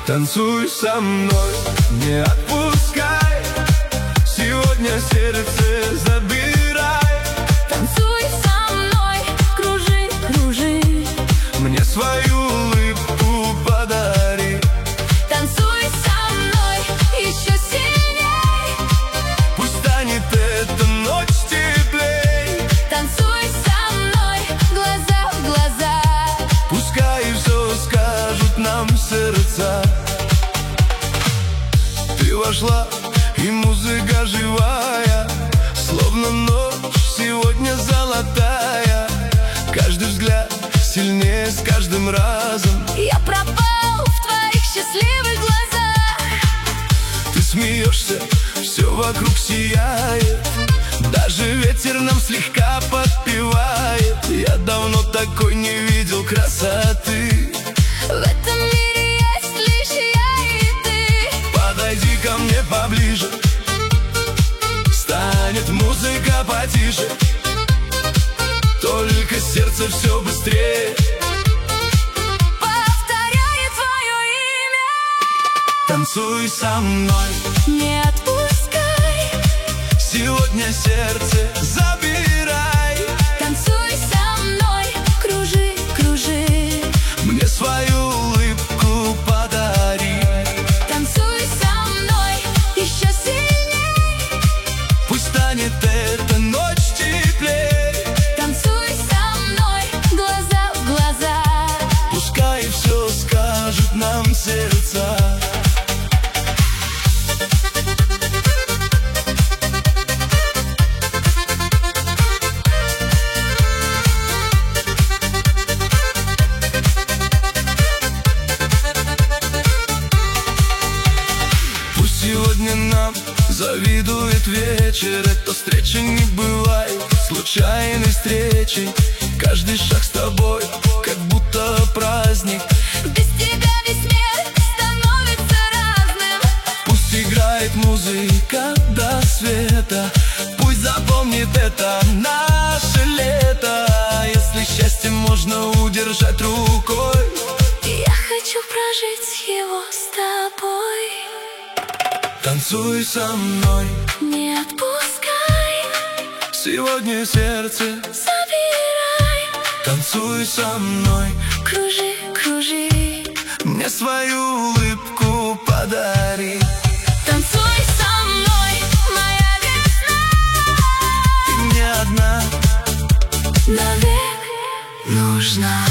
Танцуй со мной, не отпускай. Сегодня сердце забирай. Танцуй со мной, кружи, кружи. Мне свою улыбку подари. Танцуй со мной еще сильней. Пусть станет эта ночь теплей. Танцуй со мной, глаза в глаза. Пускай все скажут нам сердца. Ты вошла, и музыка живая, словно ночь сегодня золотая. Каждый взгляд сильнее с каждым разом. Я пропал в твоих счастливых глазах. Ты смеешься, все вокруг сияет. Даже ветер нам слегка подпевает. Я давно такой не видел красоты. В этом мире есть лишь я и ты. Подойди ко мне поближе, станет музыка потише. Только сердце все быстрее Повторяет твое имя. танцуй со мной, Не отпускай. сегодня сердце забирай. Танцуй со мной, кружи, кружи. Мне свою улыбку подари. Танцуй со мной еще сильней. Пусть станет эта ночь теплей. Танцуй со мной, глаза в глаза. Пускай все скажут нам сердца. Пусть сегодня нам завидует вечер. Эта встреча не бывает случайной встречей. Каждый шаг с тобой, как будто праздник. Без тебя весь мир становится разным. Пусть играет музыка до света. Пусть запомнит это наше лето. Если счастье можно удержать рукой, Я хочу прожить его с тобой. танцуй со мной, Не отпускай. сегодня сердце Забирай. танцуй со мной. Кружи, кружи. Мне свою улыбку подари. Танцуй со мной, моя весна. Ты мне одна Навек нужна.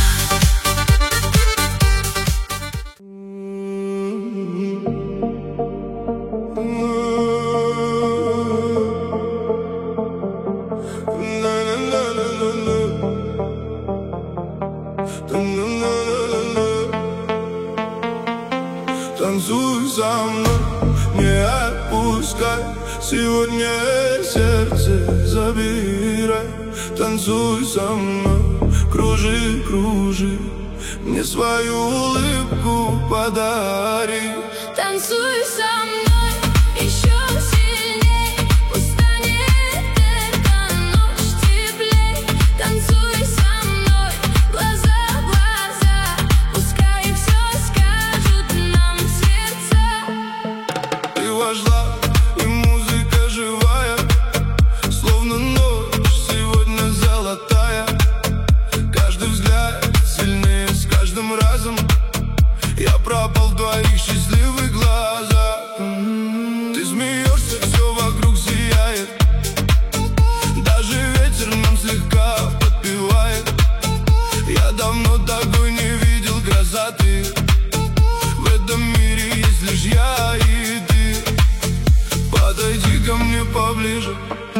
Танцуй со мной, не отпускай. Сегодня сердце забирай. Танцуй со мной, кружи, кружи. Мне свою улыбку подари. Танцуй со мной еще сильней. Пусть станет эта ночь теплей. Танцуй со мной, глаза в глаза. Пускай все скажут нам сердца. Ты вошла, и музыка живая, словно ночь сегодня золотая. Каждый взгляд сильнее с каждым разом. Я пропал в твоих счастливых глазах. Ты смеешься, все вокруг сияет. Даже ветер нам слегка подпевает. Я давно такой не видел красоты. В этом мире есть лишь я и ты. Подойди ко мне поближе,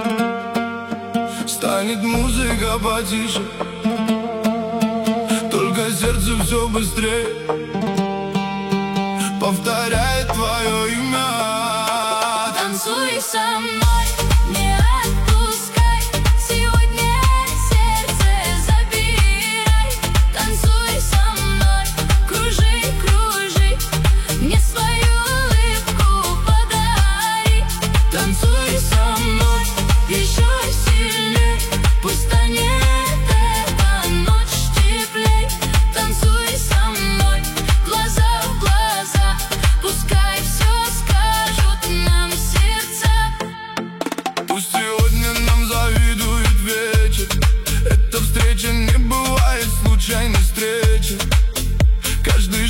станет музыка потише. Только сердце все быстрее повторяет твое имя. Танцуй со мной, не отпускай. Сегодня сердце забирай. Танцуй со мной, кружи, кружи. Мне свою улыбку подари. Танцуй со мной еще сильней. Пусть станет эта ночь теплей. Танцуй со мной, глаза в глаза.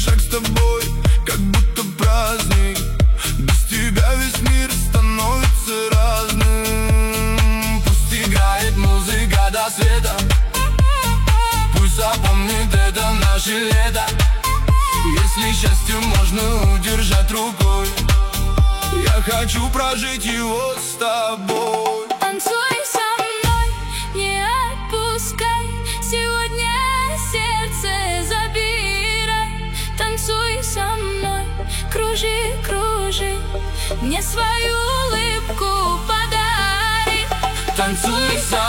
шаг с тобой, как будто праздник. Без тебя весь мир становится разным. Пусть играет музыка до света, пусть запомнит это наше лето. Если счастье можно удержать рукой, я хочу прожить его с тобой. Танцуй со мной, не отпускай, сегодня сердце забирай. Танцуй со мной, кружи, кружи, мне свою улыбку подари. Танцуй со